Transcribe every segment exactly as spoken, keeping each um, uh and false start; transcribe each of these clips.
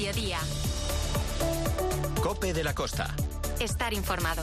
mediodía. COPE de la Costa. Estar informado.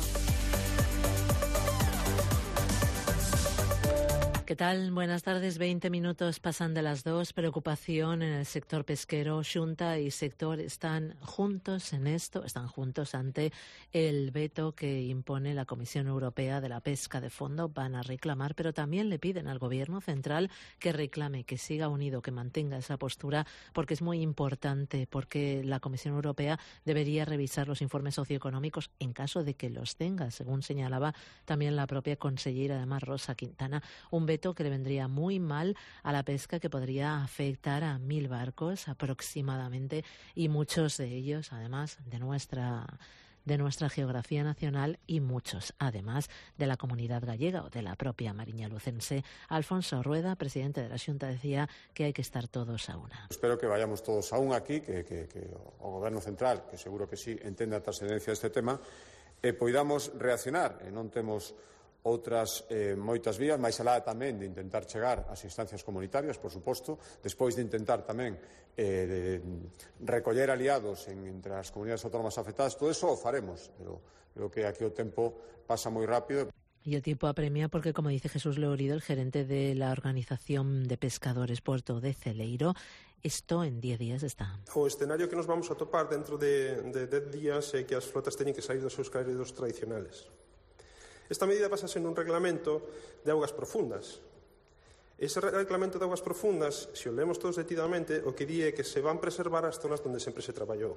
¿Qué tal? Buenas tardes. veinte minutos pasan de las dos. Preocupación en el sector pesquero. Xunta y sector están juntos en esto, están juntos ante el veto que impone la Comisión Europea de la pesca de fondo. Van a reclamar, pero también le piden al Gobierno central que reclame, que siga unido, que mantenga esa postura, porque es muy importante, porque la Comisión Europea debería revisar los informes socioeconómicos en caso de que los tenga, según señalaba también la propia consellera, además Rosa Quintana. Un veto que le vendría muy mal a la pesca, que podría afectar a mil barcos aproximadamente, y muchos de ellos, además de nuestra de nuestra geografía nacional, y muchos, además, de la comunidad gallega o de la propia Mariña Lucense. Alfonso Rueda, presidente de la Xunta, decía que hay que estar todos a una. Espero que vayamos todos a un aquí, que, que, que o Goberno Central, que seguro que sí, entenda a trascendencia deste tema, e poidamos reaccionar, e non temos outras eh, moitas vías, máis alá tamén de intentar chegar ás instancias comunitarias, por suposto, despois de intentar tamén eh, de recoller aliados en, entre as comunidades autónomas afectadas. Todo eso o faremos, pero creo que aquí o tempo pasa moi rápido. Y el tiempo apremia porque, como dice Jesús Leorido, el gerente de la Organización de Pescadores Puerto de Celeiro, esto en diez días está. O escenario que nos vamos a topar dentro de, de dez días é que as flotas teñen que sair dos seus caídos tradicionales. Esta medida basase nun reglamento de augas profundas. Ese reglamento de augas profundas, se o leemos todos detidamente, o que di é que se van preservar as zonas onde sempre se traballou.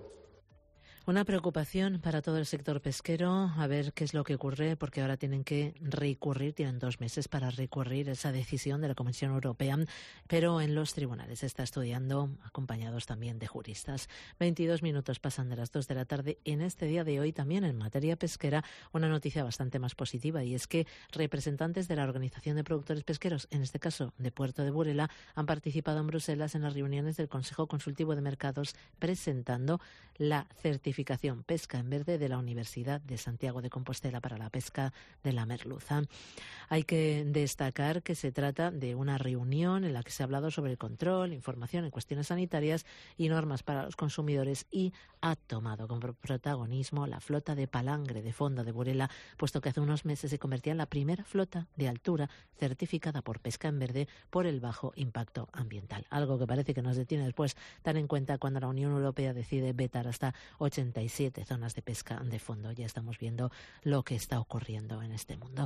Una preocupación para todo el sector pesquero, a ver qué es lo que ocurre, porque ahora tienen que recurrir, tienen dos meses para recurrir esa decisión de la Comisión Europea, pero en los tribunales se está estudiando, acompañados también de juristas. veintidós minutos pasan de las dos de la tarde. En este día de hoy, también en materia pesquera, una noticia bastante más positiva, y es que representantes de la Organización de Productores Pesqueros, en este caso de Puerto de Burela, han participado en Bruselas en las reuniones del Consejo Consultivo de Mercados, presentando la certificación Pesca en Verde de la Universidad de Santiago de Compostela para la pesca de la merluza. Hay que destacar que se trata de una reunión en la que se ha hablado sobre el control, información en cuestiones sanitarias y normas para los consumidores, y ha tomado como protagonismo la flota de palangre de fondo de Burela, puesto que hace unos meses se convertía en la primera flota de altura certificada por pesca en verde por el bajo impacto ambiental. Algo que parece que nos detiene después tan en cuenta cuando la Unión Europea decide vetar hasta ochenta y siete zonas de pesca de fondo. Ya estamos viendo lo que está ocurriendo en este mundo.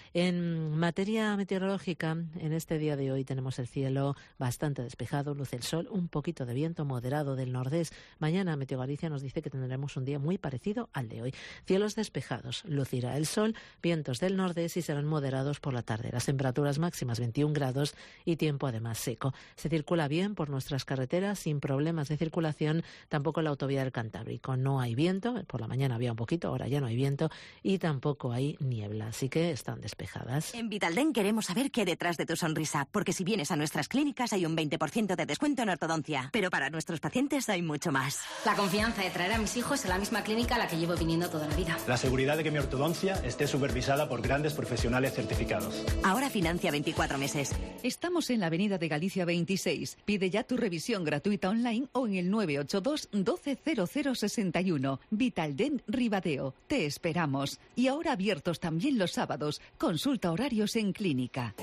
En materia meteorológica, en este día de hoy tenemos el cielo bastante despejado, luce el sol, un poquito de viento moderado del nordés. Mañana Meteo Galicia nos dice que tendremos un día muy parecido al de hoy. Cielos despejados, lucirá el sol, vientos del nordés y serán moderados por la tarde. Las temperaturas máximas veintiún grados y tiempo además seco. Se circula bien por nuestras carreteras sin problemas de circulación, tampoco en la autovía del Cantábrico. No hay viento, por la mañana había un poquito, ahora ya no hay viento, y tampoco hay niebla, así que están despejadas. En Vitaldent queremos saber qué hay detrás de tu sonrisa, porque si vienes a nuestras clínicas hay un veinte por ciento de descuento en ortodoncia, pero para nuestros pacientes hay mucho más. La confianza de traer a mis hijos a la misma clínica a la que llevo viniendo toda la vida. La seguridad de que mi ortodoncia esté supervisada por grandes profesionales certificados. Ahora financia veinticuatro meses. Estamos en la Avenida de Galicia veintiséis. Pide ya tu revisión gratuita online o en el nueve ocho dos, doce cero cero sesenta y uno. Vitaldent Ribadeo. Te esperamos. Y ahora abiertos también los sábados. Consulta horarios en clínica.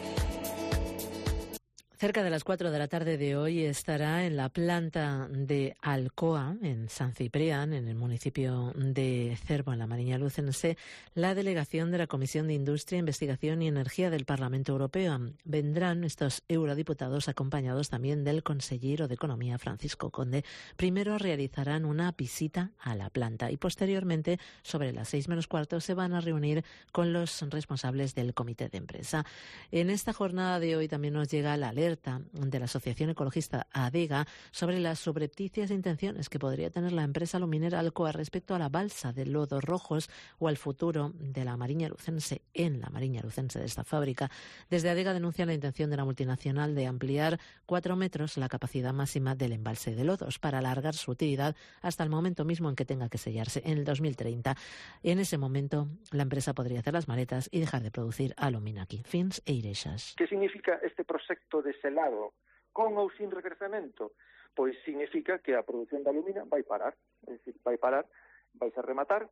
Cerca de las cuatro de la tarde de hoy estará en la planta de Alcoa, en San Ciprián, en el municipio de Cervo, en la Mariña Lucense, la delegación de la Comisión de Industria, Investigación y Energía del Parlamento Europeo. Vendrán estos eurodiputados acompañados también del consejero de Economía, Francisco Conde. Primero realizarán una visita a la planta y posteriormente, sobre las seis menos cuarto, se van a reunir con los responsables del comité de empresa. En esta jornada de hoy también nos llega la alerta de la Asociación Ecologista ADEGA sobre las subrepticias intenciones que podría tener la empresa luminera Alcoa respecto a la balsa de Lodos Rojos o al futuro de la Mariña Lucense en la Mariña Lucense de esta fábrica. Desde ADEGA denuncian la intención de la multinacional de ampliar cuatro metros la capacidad máxima del embalse de Lodos para alargar su utilidad hasta el momento mismo en que tenga que sellarse, en el dos mil treinta. En ese momento, la empresa podría hacer las maletas y dejar de producir alumina aquí. Fins e Irexas. ¿Qué significa este proyecto de selado con ou sin recrecemento, pois significa que a produción de alumina vai parar, é dicir, vai parar, vai se rematar,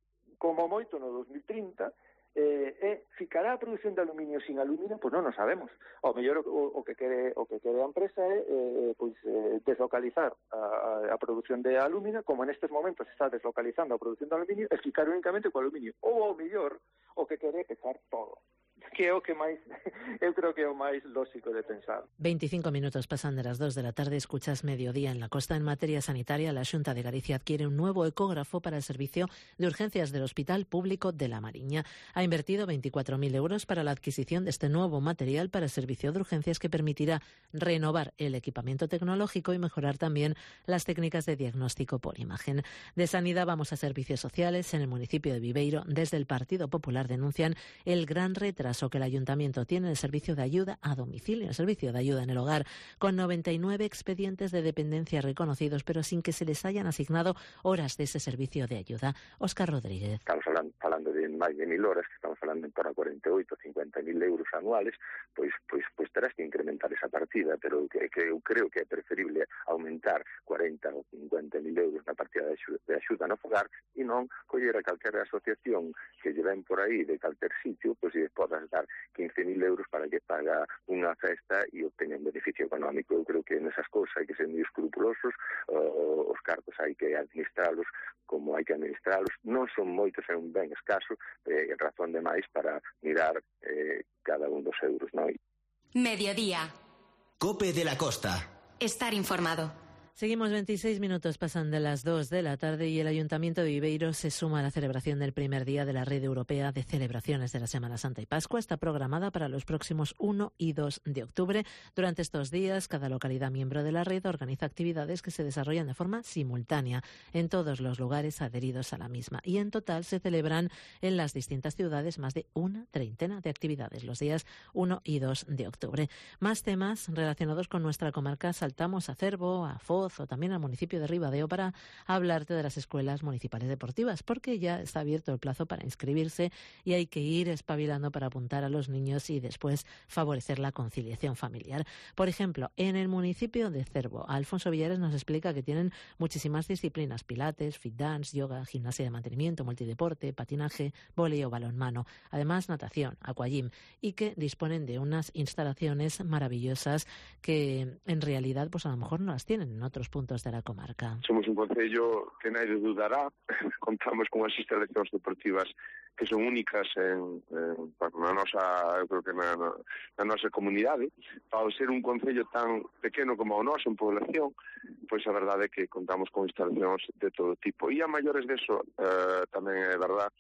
como moito no dos mil trinta, eh, e ficará a produción de aluminio sin alumina, pois non o sabemos. O mellor o, o que quere o que quere a empresa é eh, pois eh, deslocalizar a, a produción de alumina, como en estes momentos se está deslocalizando a produción de aluminio, e ficar únicamente co aluminio. Ou o mellor o que quere é pechar todo, que é o que máis, eu creo que é o máis lógico de pensar. veinticinco minutos pasan de las dos de la tarde, escuchas Mediodía en la Costa. En materia sanitaria, la Xunta de Galicia adquiere un nuevo ecógrafo para el servicio de urgencias del Hospital Público de La Mariña. Ha invertido veinticuatro mil euros para la adquisición de este nuevo material para el servicio de urgencias que permitirá renovar el equipamiento tecnológico y mejorar también las técnicas de diagnóstico por imagen. De sanidad vamos a servicios sociales. En el municipio de Viveiro, desde el Partido Popular denuncian el gran retraso que el ayuntamiento tiene en el servicio de ayuda a domicilio, el servicio de ayuda en el hogar, con noventa y nueve expedientes de dependencia reconocidos, pero sin que se les hayan asignado horas de ese servicio de ayuda. Óscar Rodríguez. Estamos falando, falando de máis de mil horas, que estamos falando en torno a cuarenta e oito, cincuenta mil euros anuales, pois, pois, pois terás que incrementar esa partida, pero que, que eu creo que é preferible aumentar cuarenta ou cincuenta mil euros na partida de axuda, de axuda no fogar e non coller a calquera asociación que lle ven por aí de calquer sitio, pois e podas dar quince mil euros para que paga unha festa e obteña un beneficio económico. Eu creo que nesas cousas hai que ser moi escrupulosos, uh, os cartos hai que administralos como hai que administralos, non son moitos, é un ben escaso, eh, razón de máis para mirar eh, cada un dos euros, non? Mediodía. COPE de la Costa. Estar informado. Seguimos, veintiséis minutos pasan de las dos de la tarde y el Ayuntamiento de Viveiro se suma a la celebración del primer día de la Red Europea de Celebraciones de la Semana Santa y Pascua. Está programada para los próximos uno y dos de octubre. Durante estos días, cada localidad miembro de la red organiza actividades que se desarrollan de forma simultánea en todos los lugares adheridos a la misma. Y en total se celebran en las distintas ciudades más de una treintena de actividades los días uno y dos de octubre. Más temas relacionados con nuestra comarca. Saltamos a Cervo, a Foz, o también al municipio de Ribadeo para hablarte de las escuelas municipales deportivas, porque ya está abierto el plazo para inscribirse y hay que ir espabilando para apuntar a los niños y después favorecer la conciliación familiar. Por ejemplo, en el municipio de Cervo, Alfonso Villares nos explica que tienen muchísimas disciplinas: pilates, fit dance, yoga, gimnasia de mantenimiento, multideporte, patinaje, vóley o balonmano, además natación, aquagym, y que disponen de unas instalaciones maravillosas que en realidad pues a lo mejor no las tienen en otros puntos de la comarca. Somos un concello que nadie dudará, contamos con as instalacións deportivas que son únicas en, en, na nosa, eu creo que na, na, na nosa comunidade. Ao ser un concello tan pequeno como o noso en población, pois a verdade é que contamos con instalacións de todo tipo. E a maiores deso, eh, tamén é verdade,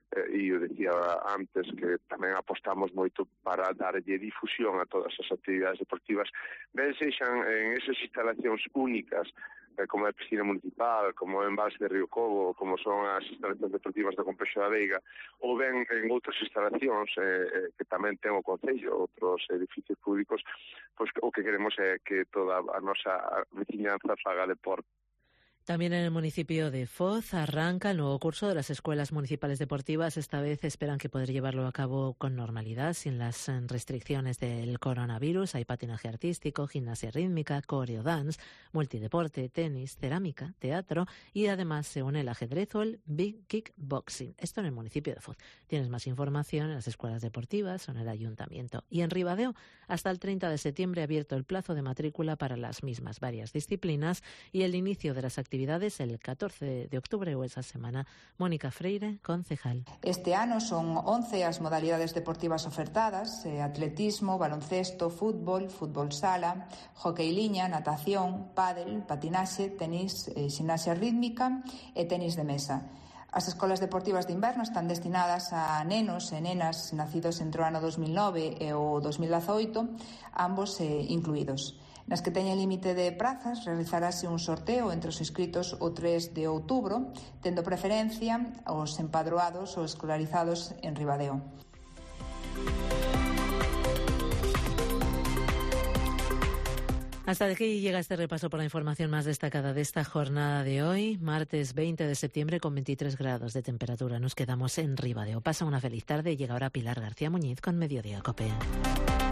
e eu decía antes que tamén apostamos moito para darlle difusión a todas as actividades deportivas, ben sexan en esas instalacións únicas, como é a piscina municipal, como é o embalse de Río Cobo, como son as instalacións deportivas do Complexo da Veiga, ou ben en outras instalacións eh, que tamén ten o Concello, outros edificios públicos, pois o que queremos é que toda a nosa veciñanza faga deporte. También en el municipio de Foz arranca el nuevo curso de las escuelas municipales deportivas. Esta vez esperan que poder llevarlo a cabo con normalidad, sin las restricciones del coronavirus. Hay patinaje artístico, gimnasia rítmica, coreodance, multideporte, tenis, cerámica, teatro y además se une el ajedrez o el big kickboxing. Esto en el municipio de Foz. Tienes más información en las escuelas deportivas o en el ayuntamiento. Y en Ribadeo, hasta el treinta de septiembre, abierto el plazo de matrícula para las mismas varias disciplinas y el inicio de las actividades actividades el catorce de octubre o esa semana. Mónica Freire, concejal. Este ano son once as modalidades deportivas ofertadas: eh, atletismo, baloncesto, fútbol, fútbol sala, hockey liña, natación, pádel, patinaxe, tenis, eh, gimnasia rítmica e tenis de mesa. As escolas deportivas de inverno están destinadas a nenos e nenas nacidos entre o ano dos mil nove e o dos mil dezaoito, ambos eh, incluídos. Nas que teñen límite de prazas, realizarase un sorteo entre os inscritos o tres de outubro, tendo preferencia aos empadroados ou escolarizados en Ribadeo. Hasta aquí llega este repaso por la información más destacada de esta jornada de hoy, martes veinte de septiembre, con veintitrés grados de temperatura. Nos quedamos en Ribadeo. Pasa una feliz tarde y llega ahora Pilar García Muñiz con Mediodía COPE.